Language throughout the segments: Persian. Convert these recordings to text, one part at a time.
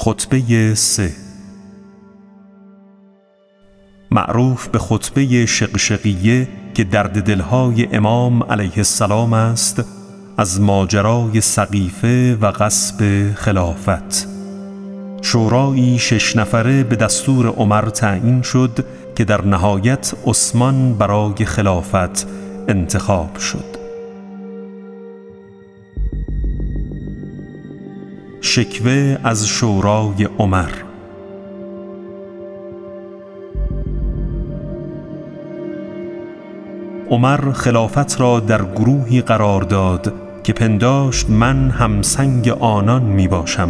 خطبه 3 معروف به خطبه شقشقیه که درد دلهای امام علیه السلام است از ماجرای سقیفه و غصب خلافت. شورایی 6 نفره به دستور عمر تعیین شد که در نهایت عثمان برای خلافت انتخاب شد. شکوه از شورای عمر. عمر خلافت را در گروهی قرار داد که پنداشت من همسنگ آنان می باشم.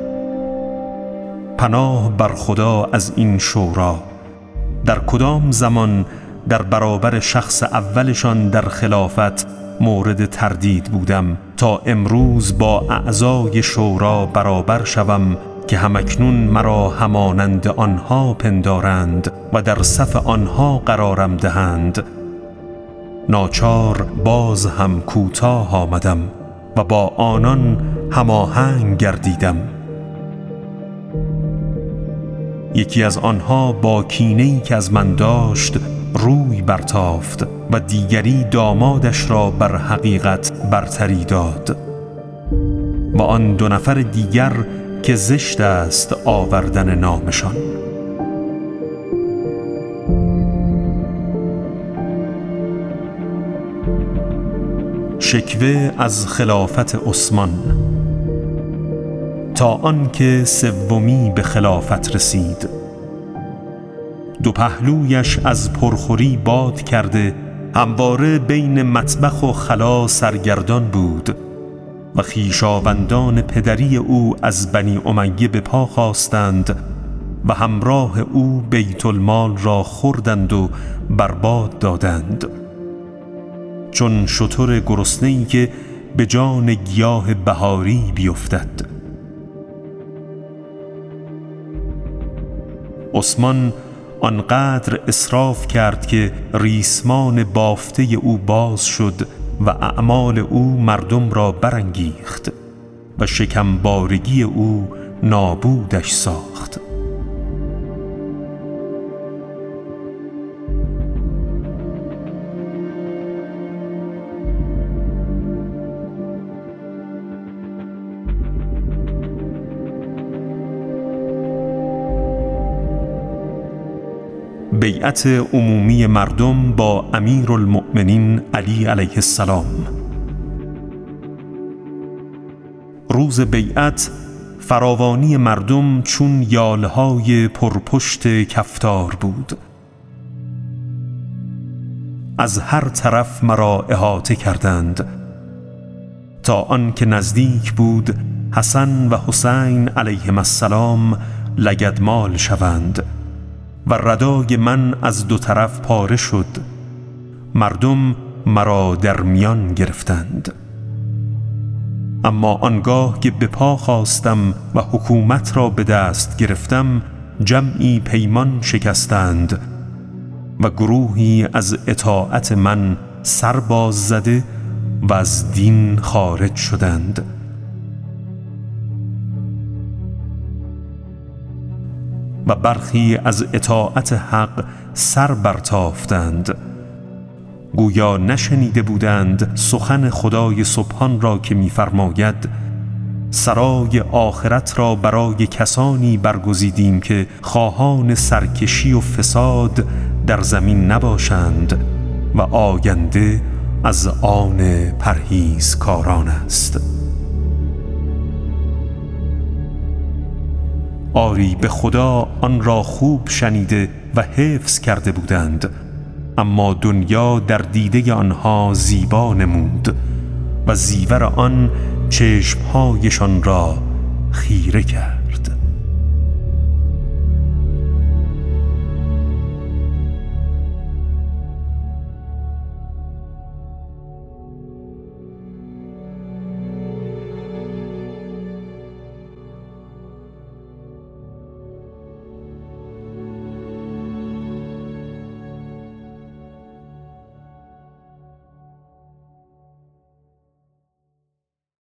پناه بر خدا از این شورا. در کدام زمان در برابر شخص اولشان در خلافت مورد تردید بودم تا امروز با اعضای شورا برابر شوم که همکنون مرا همانند آنها پندارند و در صف آنها قرارم دهند. ناچار باز هم کوتاه آمدم و با آنان هماهنگ گردیدم. یکی از آنها با کینه‌ای که از من داشت روی برتافت و دیگری دامادش را بر حقیقت برتری داد و آن 2 نفر دیگر که زشت است آوردن نامشان. شکوه از خلافت عثمان. تا آن که 3 به خلافت رسید، 2 پهلویش از پرخوری باد کرده همواره بین مطبخ و خلا سرگردان بود و خویشاوندان پدری او از بنی امیه به پا خاستند و همراه او بیت المال را خوردند و برباد دادند، چون شتر گرسنه‌ای که به جان گیاه بهاری بیفتد. عثمان آنقدر اسراف کرد که ریسمان بافته او باز شد و اعمال او مردم را برانگیخت و شکمبارگی او نابودش ساخت. بیعت عمومی مردم با امیرالمؤمنین علی علیه السلام. روز بیعت فراوانی مردم چون یالهای پرپشت کفتار بود. از هر طرف مرا احاطه کردند تا آن که نزدیک بود حسن و حسین علیهم السلام لگدمال شوند و ردای من از 2 طرف پاره شد. مردم مرا در میان گرفتند. اما آنگاه که به پا خواستم و حکومت را به دست گرفتم، جمعی پیمان شکستند و گروهی از اطاعت من سر باز زده و از دین خارج شدند. و برخی از اطاعت حق سر برتافتند، گویا نشنیده بودند سخن خدای سبحان را که می‌فرماید سرای آخرت را برای کسانی برگزیدیم که خواهان سرکشی و فساد در زمین نباشند و آینده از آن پرهیزکاران است. آری به خدا آن را خوب شنیده و حفظ کرده بودند، اما دنیا در دیده آنها زیبا نمود و زیور آن چشمهایشان را خیره کرد.